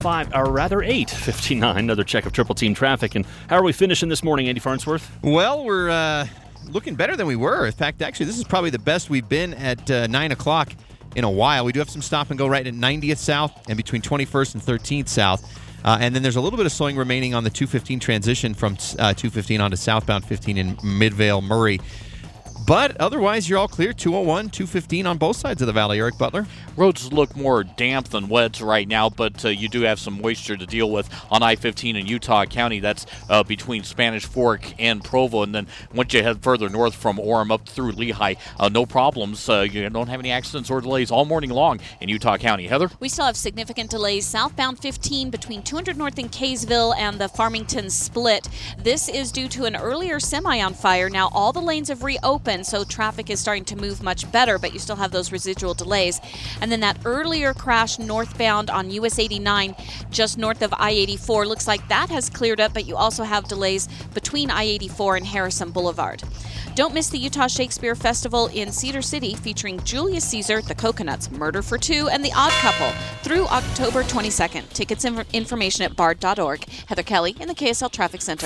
8:59. Another check of Triple Team traffic. And how are we finishing this morning, Andy Farnsworth? Well, we're looking better than we were. In fact, actually, this is probably the best we've been at 9 o'clock in a while. We do have some stop and go right at 90th South and between 21st and 13th South. And then there's a little bit of slowing remaining on the 215 transition from 215 onto southbound 15 in Midvale, Murray. But otherwise, you're all clear. 201, 215 on both sides of the valley. Eric Butler. Roads look more damp than wet right now, but you do have some moisture to deal with on I-15 in Utah County. That's between Spanish Fork and Provo. And then once you head further north from Orem up through Lehigh, no problems. You don't have any accidents or delays all morning long in Utah County. Heather? We still have significant delays southbound 15 between 200 North and Kaysville and the Farmington Split. This is due to an earlier semi on fire. Now all the lanes have reopened, so traffic is starting to move much better, but you still have those residual delays. And then that earlier crash northbound on US 89 just north of I-84, looks like that has cleared up, but you also have delays between I-84 and Harrison Boulevard. Don't miss the Utah Shakespeare Festival in Cedar City featuring Julius Caesar, The Coconuts, Murder for Two, and The Odd Couple through October 22nd. Tickets and information at bard.org. Heather Kelly in the KSL Traffic Center.